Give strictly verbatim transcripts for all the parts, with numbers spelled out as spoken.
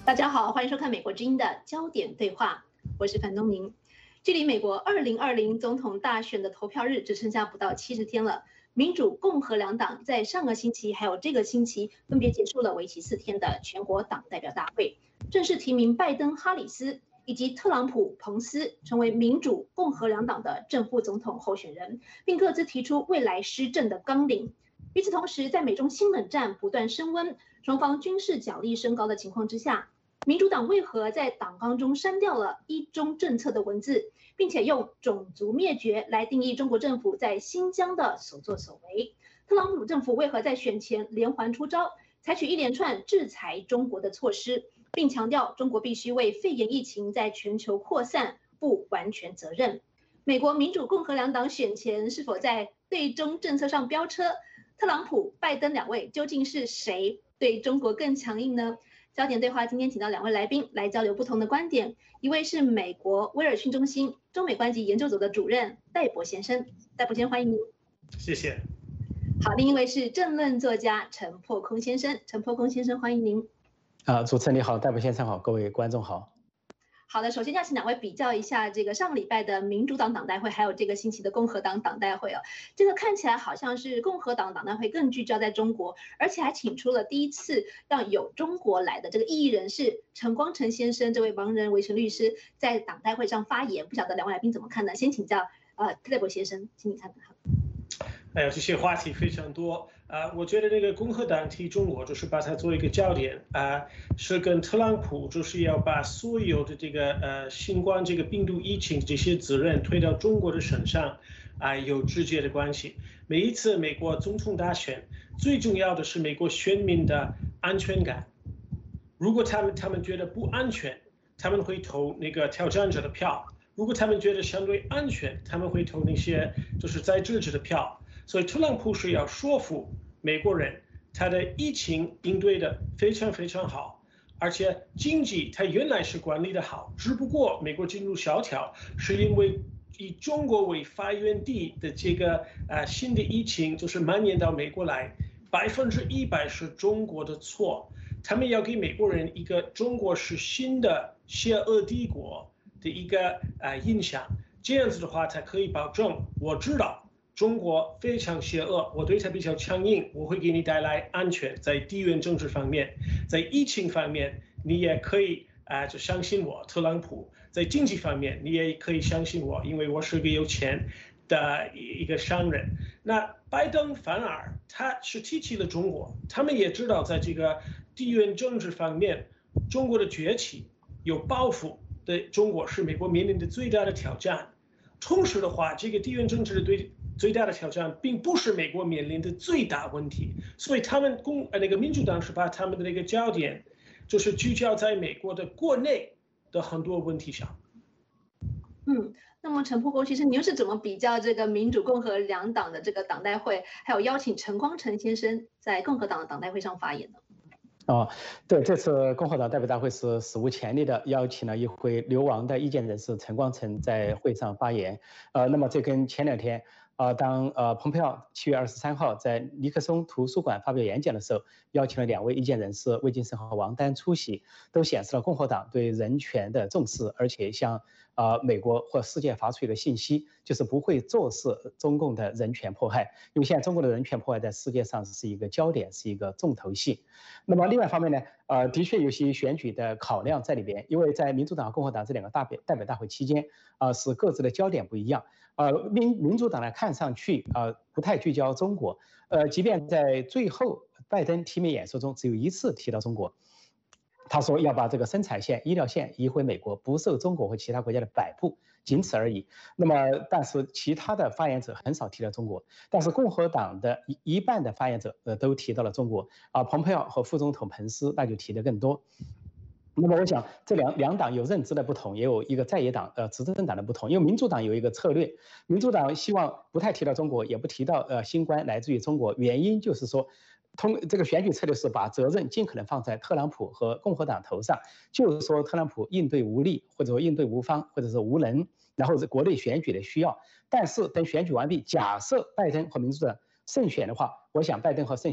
大家好，欢迎收看美国之音的焦点对话，我是范东宁。距离美国二零二零总统大选的投票日只剩下不到七十天了。民主、共和两党在上个星期还有这个星期分别结束了为期四天的全国党代表大会，正式提名拜登、哈里斯以及特朗普、彭斯成为民主、共和两党的正副总统候选人，并各自提出未来施政的纲领。与此同时，在美中新冷战不断升温、双方军事角力升高的情况之下，民主党为何在党纲中删掉了一中政策的文字，并且用种族灭绝来定义中国政府在新疆的所作所为？特朗普政府为何在选前连环出招，采取一连串制裁中国的措施，并强调中国必须为肺炎疫情在全球扩散负完全责任？美国民主、共和两党选前是否在对中政策上飙车？特朗普、拜登两位究竟是谁对中国更强硬呢？焦点对话今天请到两位来宾来交流不同的观点，一位是美国威尔逊中心中美关系研究组的主任戴博先生，戴博先生欢迎您。 谢谢。 好，另一位是政论作家陈破空先生，陈破空先生欢迎您。 啊，主持人你好，戴博先生好，各位观众好。 好的，首先要请两位比较一下这个上个礼拜的民主党党代会，还有这个星期的共和党党代会哦。这个看起来好像是共和党党代会更聚焦在中国，而且还请出了第一次让有中国来的这个异议人士陈光诚先生，这位盲人维权律师在党代会上发言。不晓得两位来宾怎么看呢？先请教呃戴博先生，请你看看。 哎呀，这些话题非常多啊、呃！我觉得那个共和党提中国，就是把它做一个焦点啊、呃，是跟特朗普就是要把所有的这个呃新冠这个病毒疫情这些责任推到中国的身上啊、呃，有直接的关系。每一次美国总统大选，最重要的是美国选民的安全感。如果他们他们觉得不安全，他们会投那个挑战者的票；如果他们觉得相对安全，他们会投那些就是在职者的票。所以特朗普是要说服美国人，他的疫情应对的非常非常好，而且经济他原来是管理的好，只不过美国进入萧条，是因为以中国为发源地的这个呃新的疫情就是蔓延到美国来，百分之一百是中国的错。他们要给美国人一个中国是新的邪恶帝国的一个呃印象，这样子的话才可以保证我知道。中国非常邪恶，我对它比较强硬，我会给你带来安全。在地缘政治方面，在疫情方面，你也可以啊、呃，就相信我，特朗普。在经济方面，你也可以相信我，因为我是个有钱的一个商人。那拜登反而他是提起了中国，他们也知道在这个地缘政治方面，中国的崛起有报复的中国是美国面临的最大的挑战。同时的话，这个地缘政治的对最大的挑战并不是美国面临的最大问题，所以他们共呃那个民主党是把他们的那个焦点，就是聚焦在美国的国内的很多问题上。 嗯，那么陈破空，其实你又是怎么比较这个民主、共和两党的这个党代会，还有邀请陈光诚先生在共和党的党代会上发言呢？ 哦，对，这次共和党代表大会是史无前例的邀请了一位流亡的意见人士陈光诚在会上发言。呃，那么这跟前两天，呃，当呃蓬佩奥七月二十三号在尼克松图书馆发表演讲的时候，邀请了两位意见人士魏晋生和王丹出席，都显示了共和党对人权的重视，而且向呃美国或世界发出一个信息，就是不会坐视中共的人权迫害，因为现在中国的人权迫害在世界上是一个焦点，是一个重头戏。那么另外一方面呢，呃，的确有些选举的考量在里边，因为在民主党和共和党这两个大表代表大会期间，啊、呃，是各自的焦点不一样。呃，民民主党呢看上去啊、呃、不太聚焦中国，呃，即便在最后拜登提名演说中只有一次提到中国。他说要把这个生产线、医疗线移回美国，不受中国或其他国家的摆布，仅此而已。那么，但是其他的发言者很少提到中国，但是共和党的一一半的发言者呃都提到了中国啊，蓬佩奥和副总统彭斯那就提的更多。那么我想，这两两党有认知的不同，也有一个在野党呃执政党的不同。因为民主党有一个策略，民主党希望不太提到中国，也不提到呃新冠来自于中国，原因就是说，通这个选举策略是把责任尽可能放在特朗普和共和党头上，就是说特朗普应对无力，或者说应对无方，或者是无能，然后是国内选举的需要。但是等选举完毕，假设拜登和民主党胜选的话，我想拜登和胜选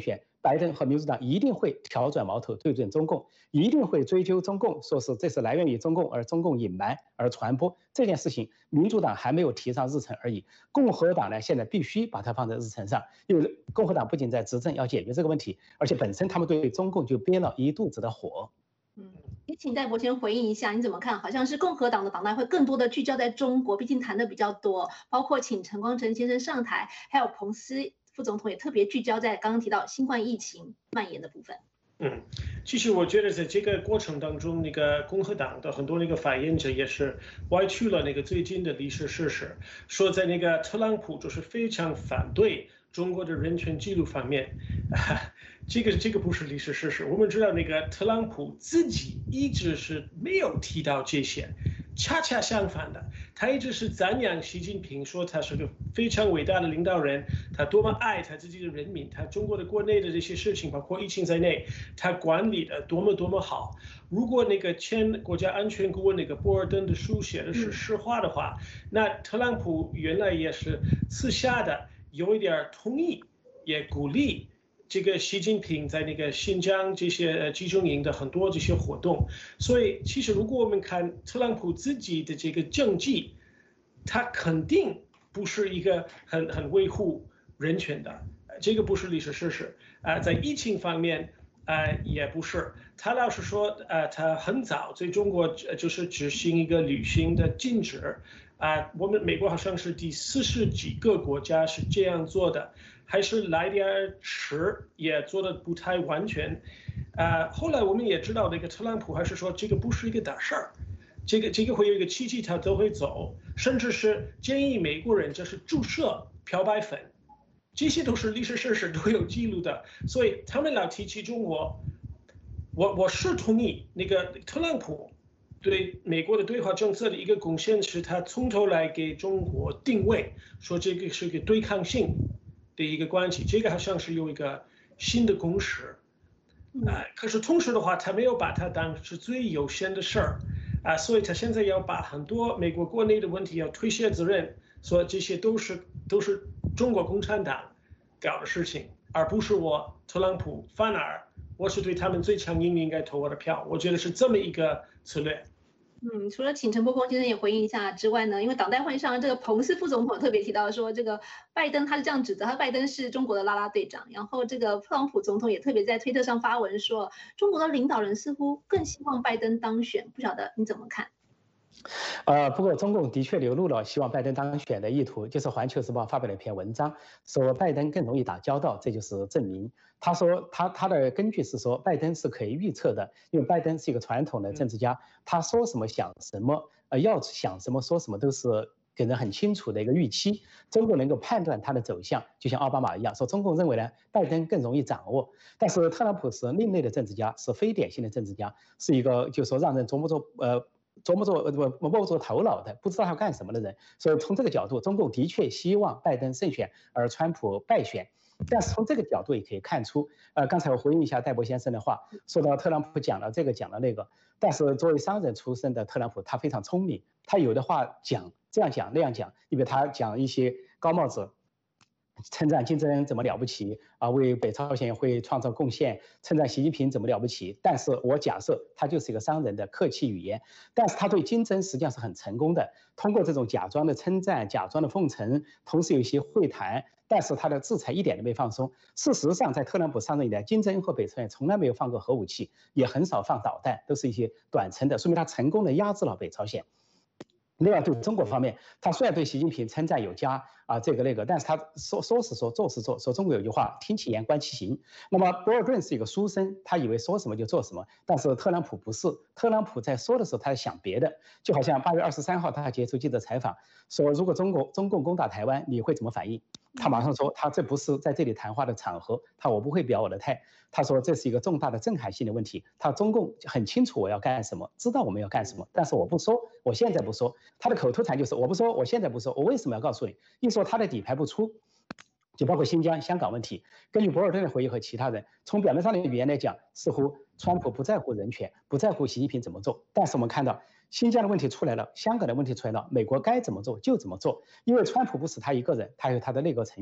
拜登和民主党一定会调转矛头对准中共，一定会追究中共，说是这是来源于中共，而中共隐瞒而传播这件事情，民主党还没有提上日程而已。共和党呢，现在必须把它放在日程上，因为共和党不仅在执政要解决这个问题，而且本身他们对中共就憋了一肚子的火。 嗯，也请戴伯先回应一下，你怎么看？好像是共和党的党代会更多的聚焦在中国，毕竟谈的比较多，包括请陈光诚先生上台，还有彭斯副总统也特别聚焦在刚刚提到新冠疫情蔓延的部分。 嗯，其实我觉得在这个过程当中，那个共和党的很多那个发言者也是歪曲了那个最近的历史事实，说在那个特朗普就是非常反对中国的人权记录方面，啊，这个这个不是历史事实。我们知道那个特朗普自己一直是没有提到这些，恰恰相反的，他一直是赞扬习近平，说他是个非常伟大的领导人，他多么爱他自己的人民，他中国的国内的这些事情，包括疫情在内，他管理的多么多么好。如果那个前国家安全顾问那个波尔登的书写的是实话的话，那特朗普原来也是私下的有一点同意，也鼓励这个习近平在那个新疆这些集中营的很多这些活动。所以其实如果我们看特朗普自己的这个政绩，他肯定不是一个很很维护人权的，这个不是历史事实啊。在疫情方面啊也不是，他老是说啊他很早在中国就是执行一个旅行的禁止啊，我们美国好像是第四十几个国家是这样做的，还是来点迟，也做的不太完全。啊，后来我们也知道，那个特朗普还是说这个不是一个大事儿，这个这个会有一个契机，他都会走，甚至是建议美国人就是注射漂白粉，这些都是历史事实，都有记录的。所以他们老提起中国，我我是同意那个特朗普对美国的对华政策的一个贡献是，他从头来给中国定位，说这个是个对抗性的一个关系，这个好像是有一个新的共识。啊，可是同时的话，他没有把它当是最优先的事儿，啊，所以他现在要把很多美国国内的问题要推卸责任，说这些都是都是中国共产党搞的事情，而不是我特朗普，反而我是对他们最强硬，应该投我的票，我觉得是这么一个策略。 嗯，除了请陈伯公先生也回应一下之外呢，因为党代会上这个彭斯副总统特别提到说，这个拜登他是这样指责，他拜登是中国的啦啦队长，然后这个特朗普总统也特别在推特上发文说，中国的领导人似乎更希望拜登当选，不晓得你怎么看？ 呃，不过中共的确流露了希望拜登当选的意图，就是《环球时报》发表了一篇文章，说拜登更容易打交道，这就是证明。他说他他的根据是说，拜登是可以预测的，因为拜登是一个传统的政治家，他说什么想什么，呃，要想什么说什么都是给人很清楚的一个预期。中共能够判断他的走向，就像奥巴马一样，说中共认为呢，拜登更容易掌握。但是特朗普是另类的政治家，是非典型的政治家，是一个就是说让人琢磨着呃。琢磨着呃不摸不着头脑的，不知道他要干什么的人，所以从这个角度，中共的确希望拜登胜选，而川普败选。但是从这个角度也可以看出，呃，刚才我回应一下戴博先生的话，说到特朗普讲了这个讲了那个，但是作为商人出身的特朗普，他非常聪明，他有的话讲这样讲那样讲，因为他讲一些高帽子。称赞金正恩怎么了不起啊，为北朝鲜会创造贡献，称赞习近平怎么了不起。但是我假设他就是一个商人的客气语言，但是他对金正恩实际上是很成功的，通过这种假装的称赞、假装的奉承，同时有一些会谈，但是他的制裁一点都没放松。事实上，在特朗普上任以来，金正恩和北朝鲜从来没有放过核武器，也很少放导弹，都是一些短程的，说明他成功的压制了北朝鲜。另外，对中国方面，他虽然对习近平称赞有加啊，这个那个，但是他说说是说，做是做。说中国有句话，听其言，观其行。那么博尔顿是一个书生，他以为说什么就做什么，但是特朗普不是。特朗普在说的时候，他在想别的。就好像八月二十三号，他接受记者采访，说如果中国中共攻打台湾，你会怎么反应？他马上说，他这不是在这里谈话的场合，他我不会表我的态。他说这是一个重大的震撼性的问题。他中共很清楚我要干什么，知道我们要干什么，但是我不说，我现在不说。他的口头禅就是我不说，我现在不说，我为什么要告诉你？一说他的底牌不出，就包括新疆、香港问题。根据博尔顿的回忆和其他人，从表面上的语言来讲，似乎川普不在乎人权，不在乎习近平怎么做。但是我们看到新疆的问题出来了，香港的问题出来了，美国该怎么做就怎么做，因为川普不是他一个人，他有他的内阁成员，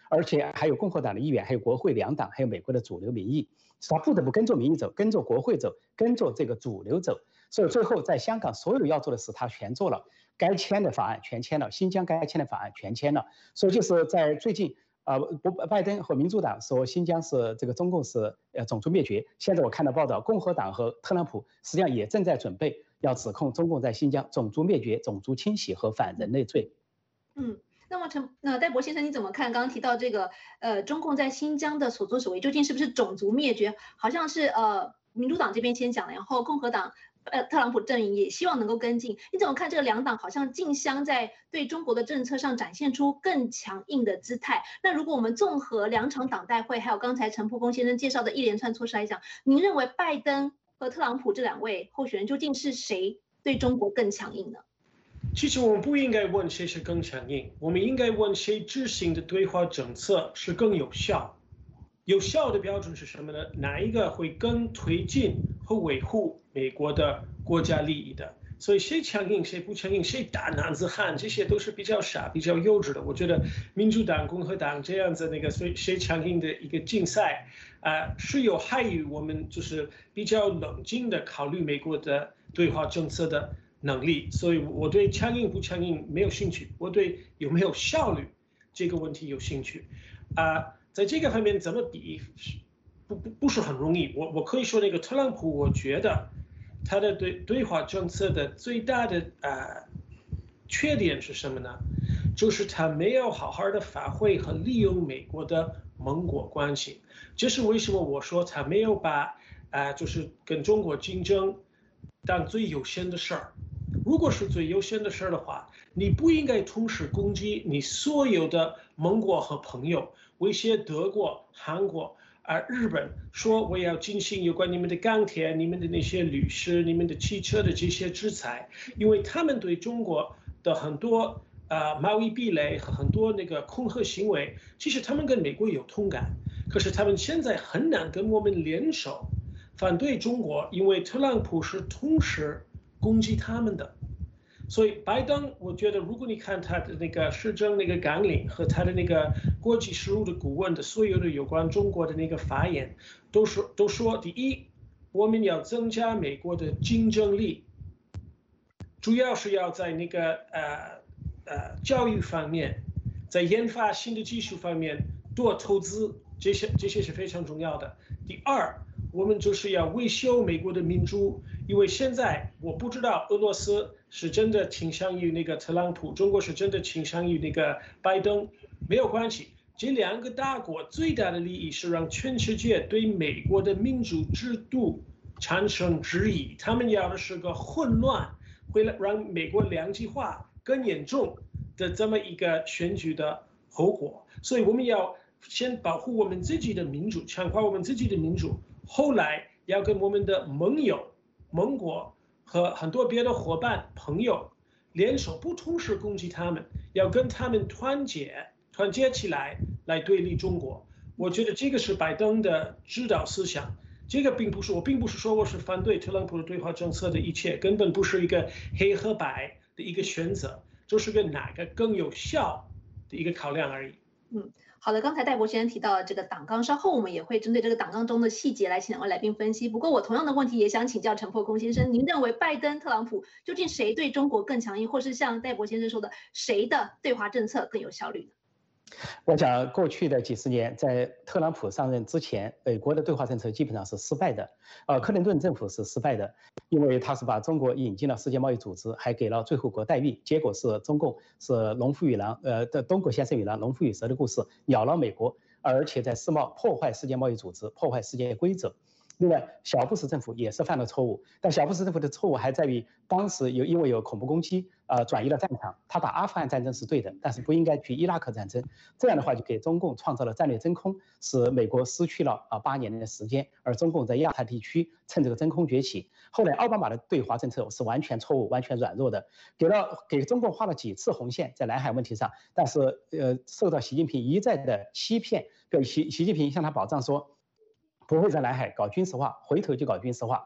而且还有共和党的议员，还有国会两党，还有美国的主流民意，他不得不跟着民意走，跟着国会走，跟着这个主流走。所以最后在香港所有要做的事他全做了，该签的法案全签了，新疆该签的法案全签了。所以就是在最近。呃，拜登和民主党说新疆是这个中共是呃种族灭绝。现在我看到报道，共和党和特朗普实际上也正在准备要指控中共在新疆种族灭绝、种族清洗和反人类罪。 嗯，那么陈那戴博先生你怎么看？刚刚提到这个呃中共在新疆的所作所为，究竟是不是种族灭绝？好像是呃民主党这边先讲了，然后共和党。呃，特朗普阵营也希望能够跟进，你怎么看这个两党好像竞相在对中国的政策上展现出更强硬的姿态？那如果我们综合两场党代会，还有刚才陈破公先生介绍的一连串措施来讲，您认为拜登和特朗普这两位候选人究竟是谁对中国更强硬呢？ 其实我们不应该问谁是更强硬，我们应该问谁执行的对华政策是更有效。有效的标准是什么呢？哪一个会更推进和维护美国的国家利益的？所以谁强硬谁不强硬，谁大男子汉，这些都是比较傻、比较幼稚的。我觉得民主党、共和党这样子那个谁谁强硬的一个竞赛，啊、呃，是有害于我们就是比较冷静的考虑美国的对华政策的能力。所以我对强硬不强硬没有兴趣，我对有没有效率这个问题有兴趣，啊、呃。在这个方面怎么比不不不是很容易。我我可以说那个特朗普，我觉得他的对对华政策的最大的呃缺点是什么呢？就是他没有好好的发挥和利用美国的盟国关系。这是为什么我说他没有把啊、呃、就是跟中国竞争当最优先的事儿。如果是最优先的事儿的话，你不应该同时攻击你所有的盟国和朋友。威胁德国、韩国、啊、呃、日本，说我要进行有关你们的钢铁、你们的那些律师、你们的汽车的这些制裁，因为他们对中国的很多呃贸易壁垒和很多那个恐吓行为，其实他们跟美国有同感，可是他们现在很难跟我们联手反对中国，因为特朗普是同时攻击他们的。所以拜登，我觉得如果你看他的那个施政那个纲领和他的那个国际事务的顾问的所有的有关中国的那个发言，都说都说，第一，我们要增加美国的竞争力，主要是要在那个呃呃教育方面，在研发新的技术方面多投资，这些这些是非常重要的。第二，我们就是要维修美国的民主，因为现在我不知道俄罗斯是真的倾向于那个特朗普，中国是真的倾向于那个拜登，没有关系。这两个大国最大的利益是让全世界对美国的民主制度产生质疑，他们要的是个混乱，会让美国两极化更严重的这么一个选举的后果。所以我们要先保护我们自己的民主，强化我们自己的民主，后来要跟我们的盟友、盟国和很多别的伙伴、朋友联手，不同时攻击他们，要跟他们团结、团结起来来对立中国。我觉得这个是拜登的指导思想。这个并不是我并不是说我是反对特朗普的对华政策的一切，根本不是一个黑和白的一个选择，就是个哪个更有效的一个考量而已。 嗯。好的，刚才戴博先生提到了这个党纲，稍后我们也会针对这个党纲中的细节来请两位来宾分析。不过我同样的问题也想请教陈破公先生，您认为拜登、特朗普究竟谁对中国更强硬，或是像戴博先生说的，谁的对华政策更有效率呢？ 我想，过去的几十年，在特朗普上任之前，美国的对华政策基本上是失败的。呃，克林顿政府是失败的，因为他是把中国引进了世界贸易组织，还给了最惠国待遇，结果是中共是龙虎与狼，呃，的东国先生与狼，龙虎与蛇的故事，咬了美国，而且在世贸破坏世界贸易组织，破坏世界规则。另外，小布什政府也是犯了错误，但小布什政府的错误还在于当时有因为有恐怖攻击，呃，转移了战场。他打阿富汗战争是对的，但是不应该去伊拉克战争。这样的话，就给中共创造了战略真空，使美国失去了啊八年的时间，而中共在亚太地区趁这个真空崛起。后来奥巴马的对华政策是完全错误、完全软弱的，给了给中共画了几次红线在南海问题上，但是呃，受到习近平一再的欺骗，比如习习近平向他保障说，不会在南海搞军事化，回头就搞军事化。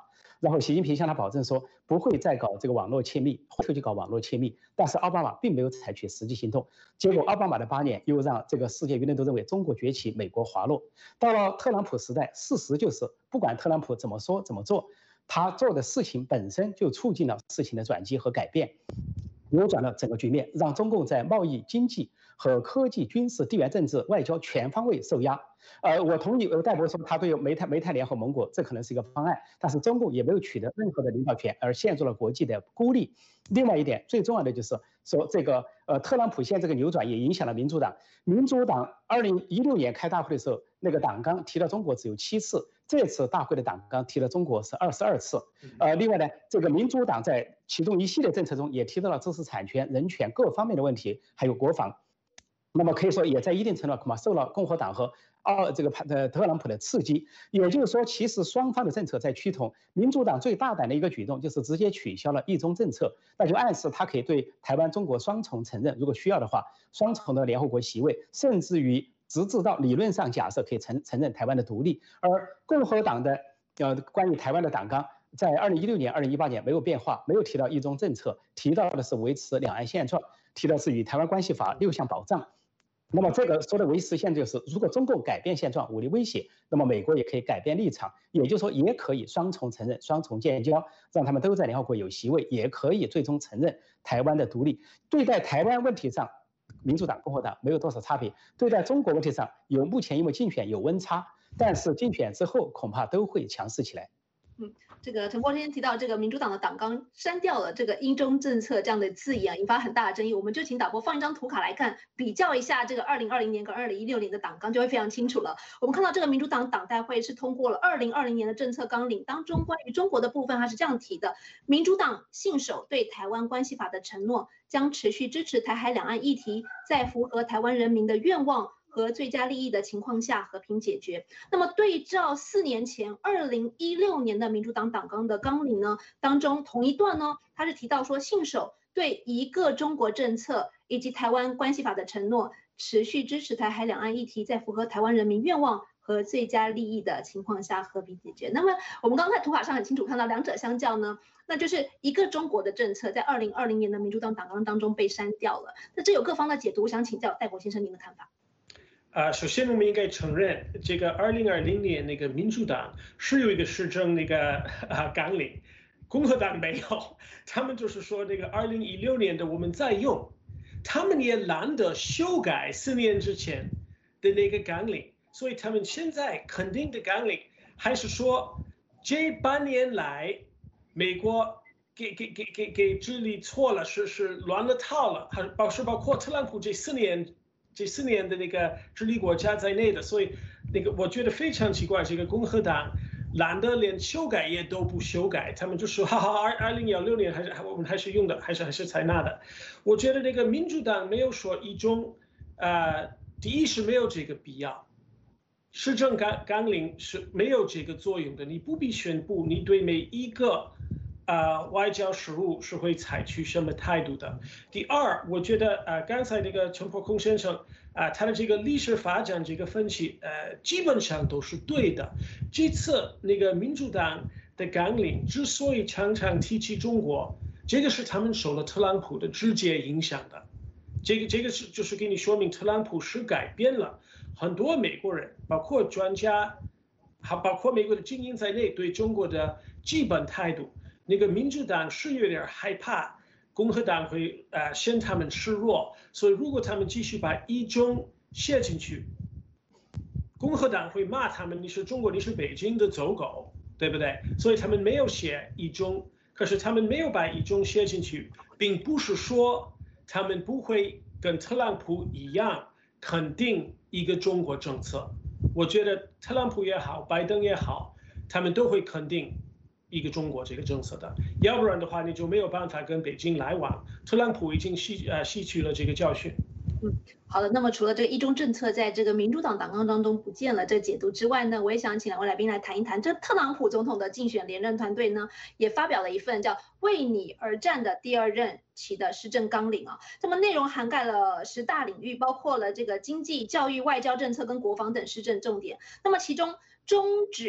然后习近平向他保证说不会再搞这个网络窃密，会去搞网络窃密。但是奥巴马并没有采取实际行动，结果奥巴马的八年又让这个世界舆论都认为中国崛起，美国滑落。到了特朗普时代，事实就是不管特朗普怎么说怎么做，他做的事情本身就促进了事情的转机和改变，扭转了整个局面，让中共在贸易、经济和科技、军事、地缘政治、外交全方位受压。呃，我同意戴博说他对美泰美泰联合盟国这可能是一个方案，但是中共也没有取得任何的领导权，而陷入了国际的孤立。另外一点最重要的就是说，这个呃特朗普现在这个扭转也影响了民主党。民主党二零一六年开大会的时候，那个党纲提到中国只有七次，这次大会的党纲提了中国是二十二次。呃，另外呢，这个民主党在启动一系列政策中也提到了知识产权、人权各方面的问题，还有国防。那么可以说，也在一定程度上受了共和党和奥这个呃特朗普的刺激。也就是说，其实双方的政策在趋同。民主党最大胆的一个举动就是直接取消了一中政策，那就暗示他可以对台湾、中国双重承认，如果需要的话，双重的联合国席位，甚至于直至到理论上假设可以承承认台湾的独立。而共和党的呃关于台湾的党纲，在二零一六年、二零一八年没有变化，没有提到一中政策，提到的是维持两岸现状，提到是与台湾关系法六项保障。那么这个说的维持现状就是，如果中共改变现状，武力威胁，那么美国也可以改变立场，也就是说，也可以双重承认、双重建交，让他们都在联合国有席位，也可以最终承认台湾的独立。对待台湾问题上，民主党、共和党没有多少差别；对待中国问题上，有目前因为竞选有温差，但是竞选之后恐怕都会强势起来。 嗯，这个陈波之前提到，这个民主党的党纲删掉了这个一中政策这样的字眼，引发很大的争议。我们就请导播放一张图卡来看，比较一下这个二零二零年跟二零一六年的党纲，就会非常清楚了。我们看到这个民主党党代会是通过了二零二零年的政策纲领，当中关于中国的部分，它是这样提的：民主党信守对台湾关系法的承诺，将持续支持台海两岸议题在符合台湾人民的愿望和最佳利益的情况下和平解决。那么对照四年前二零一六年的民主党党纲的纲领呢，当中同一段呢，它是提到说信守对一个中国政策以及台湾关系法的承诺，持续支持台海两岸议题在符合台湾人民愿望和最佳利益的情况下和平解决。那么我们刚才图卡上很清楚看到，两者相较呢，那就是一个中国的政策在二零二零年的民主党党纲当中被删掉了。那这有各方的解读，我想请教戴博先生您的看法。 啊、呃，首先我们应该承认，这个二零二零年那个民主党是有一个施政那个啊纲领，共和党没有，他们就是说那个二零一六年的我们在用，他们也懒得修改四年之前的那个纲领，所以他们现在肯定的纲领还是说这半年来美国给给给给给治理错了，是是乱了套了，还包是包括特朗普这四年。这四年的那个治理国家在内的，所以那个我觉得非常奇怪，这个共和党懒得连修改也都不修改，他们就说哈哈，二二零幺六年还是我们还是用的，还是还是采纳的。我觉得那个民主党没有说一中，呃，第一是没有这个必要，施政纲纲领是没有这个作用的，你不必宣布你对每一个。呃，外交事务是会采取什么态度的？第二，我觉得呃，刚才那个陈柏空先生啊、呃，他的这个历史发展这个分析，呃，基本上都是对的。这次那个民主党的纲领之所以常常提起中国，这个是他们受了特朗普的直接影响的。这个这个是就是给你说明，特朗普是改变了很多美国人，包括专家，还包括美国的精英在内，对中国的基本态度。那个民主党是有点害怕共和党会呃嫌他们示弱，所以如果他们继续把一中写进去，共和党会骂他们，你是中国，你是北京的走狗，对不对？所以他们没有写一中，可是他们没有把一中写进去，并不是说他们不会跟特朗普一样肯定一个中国政策。我觉得特朗普也好，拜登也好，他们都会肯定一个中国这个政策的，要不然的话你就没有办法跟北京来往。特朗普已经吸呃吸取了这个教训。 嗯，好的。那么除了这个一中政策在这个民主党党纲当中不见了这解读之外呢，我也想请两位来宾来谈一谈，这特朗普总统的竞选连任团队呢也发表了一份叫“为你而战”的第二任期的施政纲领啊。那么内容涵盖了十大领域，包括了这个经济、教育、外交政策跟国防等施政重点。那么其中终止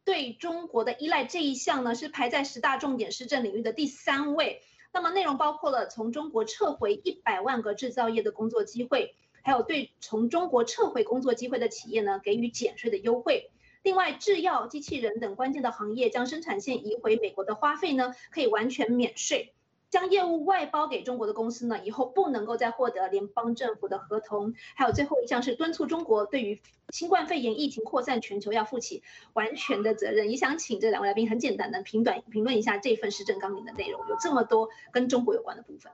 对中国的依赖这一项呢，是排在十大重点施政领域的第三位。那么内容包括了从中国撤回一百万个制造业的工作机会，还有对从中国撤回工作机会的企业呢给予减税的优惠。另外，制药、机器人等关键的行业将生产线移回美国的花费呢，可以完全免税。将业务外包给中国的公司呢，以后不能够再获得联邦政府的合同。还有最后一项是敦促中国对于新冠肺炎疫情扩散全球要负起完全的责任。也想请这两位来宾很简单的评短评论一下这份施政纲领的内容，有这么多跟中国有关的部分。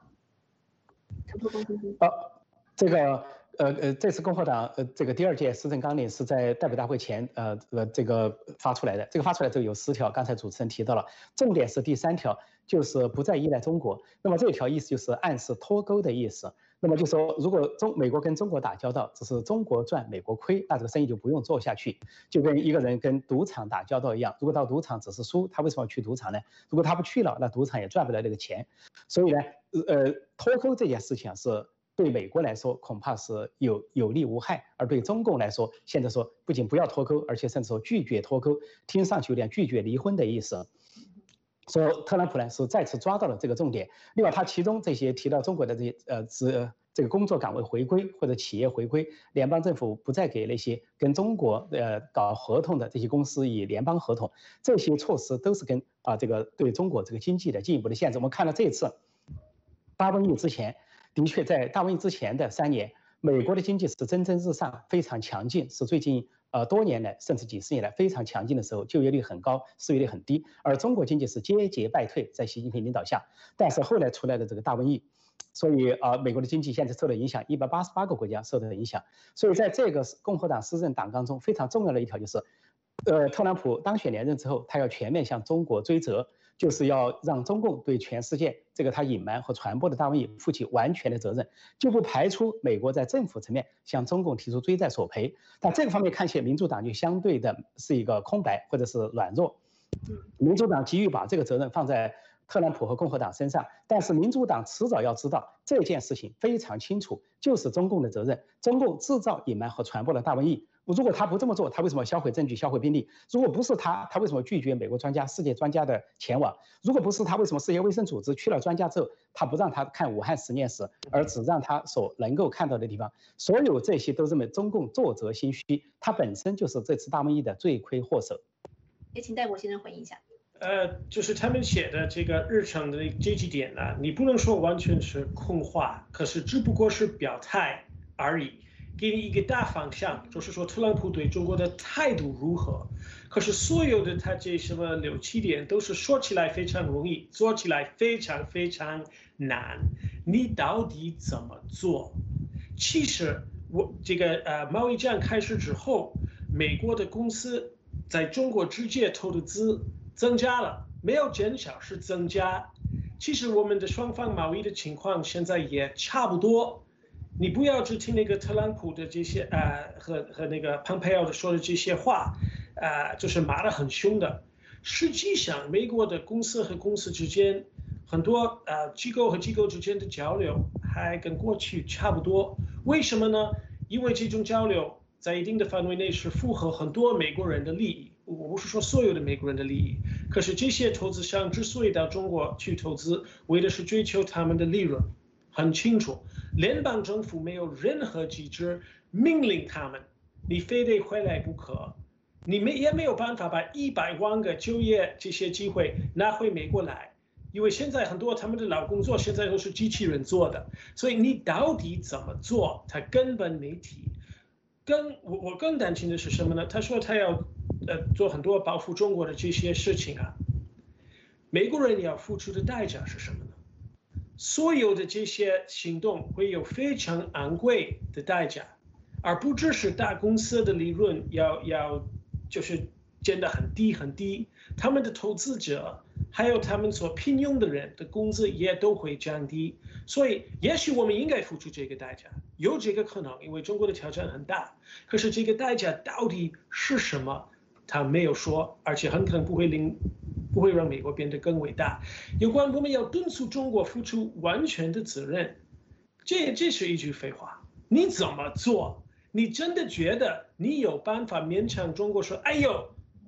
呃，这个呃呃，这次共和党呃这个第二届施政纲领是在代表大会前呃呃这个发出来的。这个发出来之后有十条，刚才主持人提到了，重点是第三条。就是不再依赖中国，那么这一条意思就是暗示脱钩的意思。那么就说，如果中美国跟中国打交道，只是中国赚美国亏，那这个生意就不用做下去。就跟一个人跟赌场打交道一样，如果到赌场只是输，他为什么要去赌场呢？如果他不去了，那赌场也赚不了那个钱。所以呢，呃，脱钩这件事情是对美国来说恐怕是有有利无害，而对中共来说，现在说不仅不要脱钩，而且甚至说拒绝脱钩，听上去有点拒绝离婚的意思。说特朗普呢是再次抓到了这个重点。另外，他其中这些提到中国的这些呃职这个工作岗位回归或者企业回归，联邦政府不再给那些跟中国呃搞合同的这些公司以联邦合同，这些措施都是跟啊这个对中国这个经济的进一步的限制。我们看到这次大瘟疫之前，的确在大瘟疫之前的三年，美国的经济是蒸蒸日上，非常强劲，是最近。呃，多年来甚至几十年来非常强劲的时候，就业率很高，失业率很低，而中国经济是节节败退，在习近平领导下。但是后来出来的这个大瘟疫，所以啊、呃，美国的经济现在受到影响，一百八十八个国家受到影响。所以在这个共和党施政党纲中非常重要的一条就是，呃，特朗普当选连任之后，他要全面向中国追责。就是要让中共对全世界这个他隐瞒和传播的大瘟疫负起完全的责任，就不排除美国在政府层面向中共提出追债索赔。但这个方面看起来，民主党就相对的是一个空白或者是软弱。民主党急于把这个责任放在特朗普和共和党身上，但是民主党迟早要知道这件事情非常清楚，就是中共的责任。中共制造、隐瞒和传播了大瘟疫。如果他不这么做，他为什么销毁证据、销毁病例？如果不是他，他为什么拒绝美国专家、世界专家的前往？如果不是他，为什么世界卫生组织去了专家之后，他不让他看武汉实验室，而只让他所能够看到的地方？所有这些都认为中共作责心虚，他本身就是这次大瘟疫的罪魁祸首。 也请戴博先生回应一下。 呃，就是他们写的这个日程的这几点呢，你不能说完全是空话，可是只不过是表态而已。给你一个大方向，就是说特朗普对中国的态度如何。可是所有的他这什么六七点都是说起来非常容易，做起来非常非常难。你到底怎么做？其实我这个呃贸易战开始之后，美国的公司在中国直接投的资增加了，没有减少，是增加。其实我们的双方贸易的情况现在也差不多。你不要只听那个特朗普的这些呃和和那个蓬佩奥的说的这些话，呃就是骂得很凶的。实际上，美国的公司和公司之间，很多呃机构和机构之间的交流还跟过去差不多。为什么呢？因为这种交流在一定的范围内是符合很多美国人的利益。我不是说所有的美国人的利益，可是这些投资商之所以到中国去投资，为的是追求他们的利润，很清楚。联邦政府没有任何机制命令他们，你非得回来不可，你没也没有办法把一百万个就业这些机会拿回美国来，因为现在很多他们的老工作现在都是机器人做的，所以你到底怎么做，他根本没提。更我我更担心的是什么呢？他说他要呃做很多保护中国的这些事情啊，美国人要付出的代价是什么呢？所有的这些行动会有非常昂贵的代价，而不只是大公司的利润要要就是减得很低很低，他们的投资者还有他们所聘用的人的工资也都会降低。所以也许我们应该付出这个代价，有这个可能，因为中国的挑战很大。可是这个代价到底是什么，他没有说，而且很可能不会令不会让美国变得更伟大。有关我们要敦促中国付出完全的责任，这这是一句废话。你怎么做？你真的觉得你有办法勉强中国说，哎呦，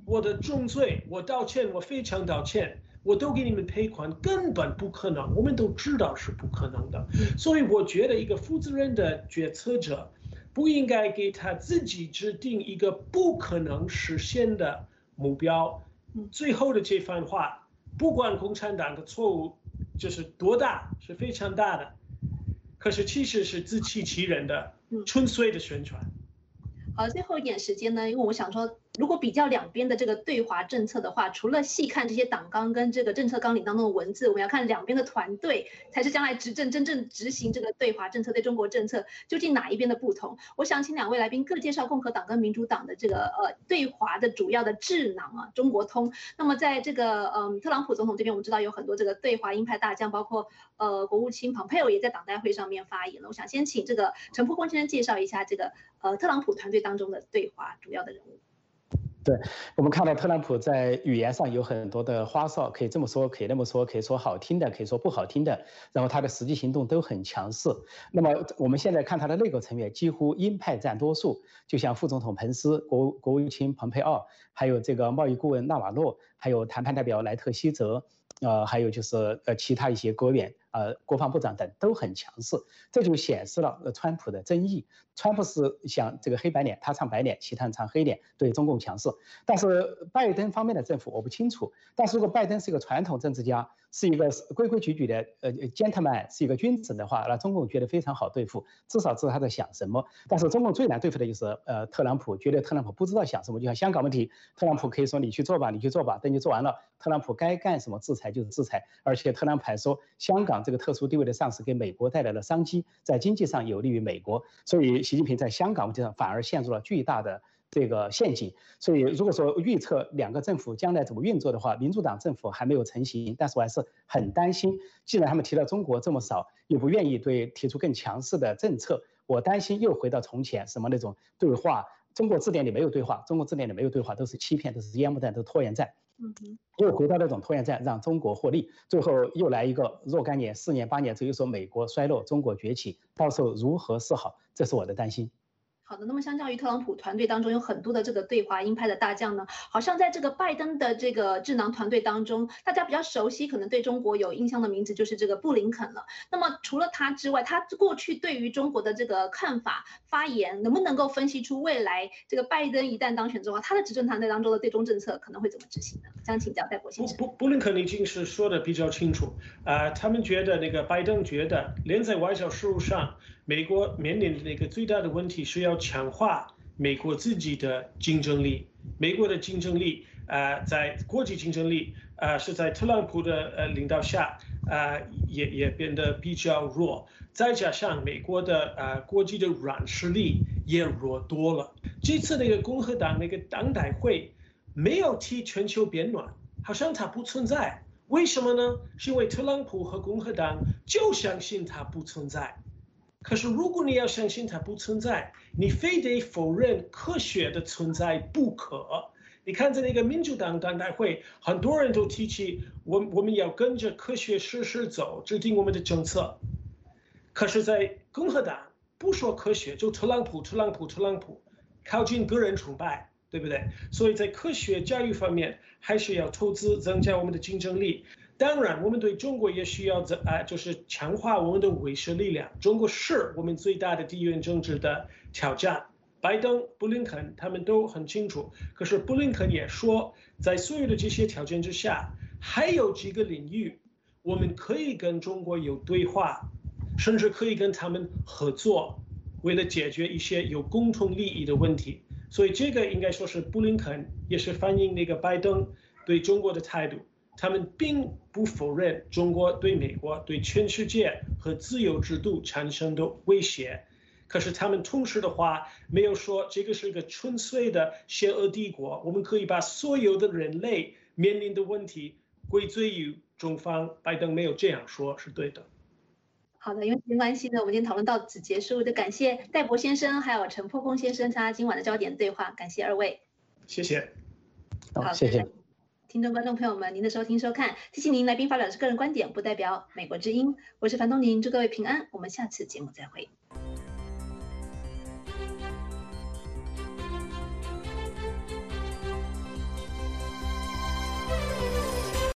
我的重罪，我道歉，我非常道歉，我都给你们赔款，根本不可能，我们都知道是不可能的。所以我觉得一个负责任的决策者不应该给他自己制定一个不可能实现的目标。最后的这番话，不管共产党的错误就是多大，是非常大的，可是其实是自欺欺人的，纯粹的宣传。 好，最后一点时间呢，因为我想说，如果比较两边的这个对华政策的话，除了细看这些党纲跟这个政策纲领当中的文字，我们要看两边的团队，才是将来执政真正执行这个对华政策、对中国政策究竟哪一边的不同。我想请两位来宾各介绍共和党跟民主党的这个呃对华的主要的智囊啊，中国通。那么在这个嗯特朗普总统这边，我们知道有很多这个对华鹰派大将，包括呃国务卿蓬佩奥也在党代会上面发言了。我想先请这个陈波公先生介绍一下这个呃特朗普团队当中的对华主要的人物。 对，我们看到特朗普在语言上有很多的花哨，可以这么说，可以那么说，可以说好听的，可以说不好听的，然后他的实际行动都很强势。那么我们现在看他的内阁成员，几乎鹰派占多数，就像副总统彭斯、国国务卿蓬佩奥，还有这个贸易顾问纳瓦洛，还有谈判代表莱特希泽，呃，还有就是呃其他一些国务员。呃，国防部长等都很强势，这就显示了呃川普的争议。川普是像这个黑白脸，他唱白脸，其他人唱黑脸，对中共强势。但是拜登方面的政府我不清楚。但是如果拜登是一个传统政治家，是一个规规矩矩的呃 gentleman， 是一个君子的话，那中共觉得非常好对付，至少知道他在想什么。但是中共最难对付的就是呃特朗普，觉得特朗普不知道想什么。就像香港问题，特朗普可以说你去做吧，你去做吧，等你做完了，特朗普该干什么制裁就是制裁。而且特朗普还说香港这个特殊地位的上市给美国带来了商机，在经济上有利于美国，所以习近平在香港问题上反而陷入了巨大的这个陷阱。所以如果说预测两个政府将来怎么运作的话，民主党政府还没有成型，但是我还是很担心，既然他们提到中国这么少，又不愿意对提出更强势的政策，我担心又回到从前什么那种对话，中国字典里没有对话，中国字典里没有对话，都是欺骗，都是烟幕弹，都是拖延战。又回到那种拖延战，让中国获利，最后又来一个若干年、四年、八年之后又说美国衰落，中国崛起，到时候如何是好？这是我的担心。 好的，那么相较于特朗普团队当中有很多的这个对华鹰派的大将呢，好像在这个拜登的这个智囊团队当中，大家比较熟悉，可能对中国有印象的名字就是这个布林肯了。那么除了他之外，他过去对于中国的这个看法、发言，能不能够分析出未来这个拜登一旦当选之后，他的执政团队当中的对中政策可能会怎么执行呢？想请教戴博先生。 布布林肯已经是说的比较清楚啊、呃，他们觉得那个拜登觉得，连在外交事务上，美国面临的那个最大的问题是要强化美国自己的竞争力。美国的竞争力啊、呃，在国际竞争力啊、呃，是在特朗普的呃领导下啊、呃，也也变得比较弱。再加上美国的呃国际的软实力也弱多了。这次那个共和党那个党代会没有提全球变暖，好像它不存在。为什么呢？是因为特朗普和共和党就相信它不存在。可是如果你要相信它不存在，你非得否认科学的存在不可。你看在那个民主党党代会，很多人都提起我我们要跟着科学事实走，制定我们的政策。可是，在共和党不说科学，就特朗普、特朗普、特朗普，靠近个人崇拜，对不对？所以在科学教育方面，还是要投资，增加我们的竞争力。当然，我们对中国也需要啊，就是强化我们的威慑力量。中国是我们最大的地缘政治的挑战。拜登、布林肯他们都很清楚。可是布林肯也说，在所有的这些条件之下，还有几个领域，我们可以跟中国有对话，甚至可以跟他们合作，为了解决一些有共同利益的问题。所以这个应该说是布林肯也是反映那个拜登对中国的态度。他们并不否认中国对美国、对全世界和自由制度产生的威胁，可是他们同时的话没有说这个是一个纯粹的邪恶帝国，我们可以把所有的人类面临的问题归罪于中方。拜登没有这样说，是对的。 好的，因为时间关系呢，我们今天讨论到此结束。就感谢戴博先生还有陈破空先生参加今晚的焦点对话，感谢二位。 谢谢。 好，谢谢。 听众观众朋友们，您的收听收看，提醒您来宾发表的是个人观点，不代表美国之音。我是樊东宁，祝各位平安，我们下次节目再会。